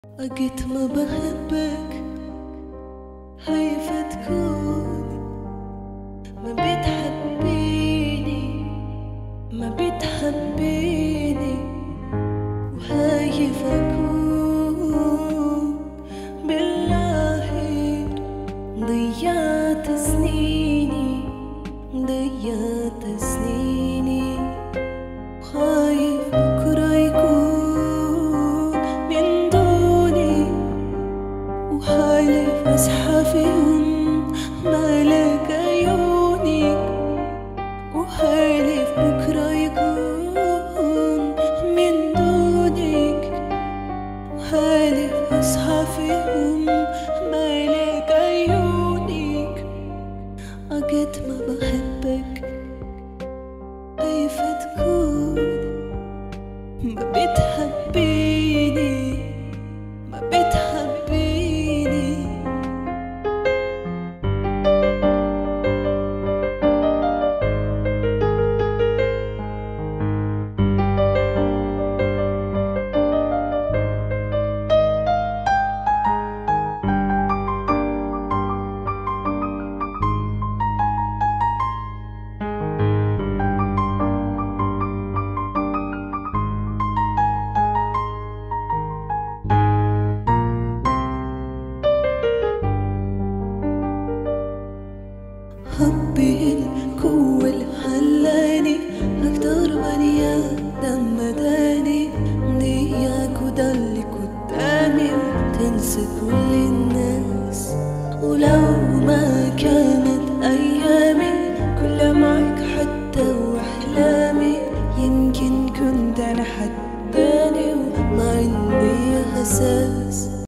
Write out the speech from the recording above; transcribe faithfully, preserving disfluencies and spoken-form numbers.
أجيت ما بحبك، خايفة تكون ما بتحبيني ما بتحبيني وخايفة أكون بالله ضيعت سنيني ضيعت سنيني خايف بكرة يكون من دوني وحالف أصحى في يوم مالك عيوني وحالف بكرة يكون من دونك وحالف أصحى في يوم مالك عيونك. أجيت ما بحبك، خايفة تكون ما بتحبيني ما بتحبيني. حبي القوة اللي خلاني أكتر بني آدم مداني ضيعك وده اللي قدامي وتنسى كل الناس. ولو ما كانت أيامي كلها معك حتى وأحلامي يمكن كنت أنا حد تاني وما عندي إحساس.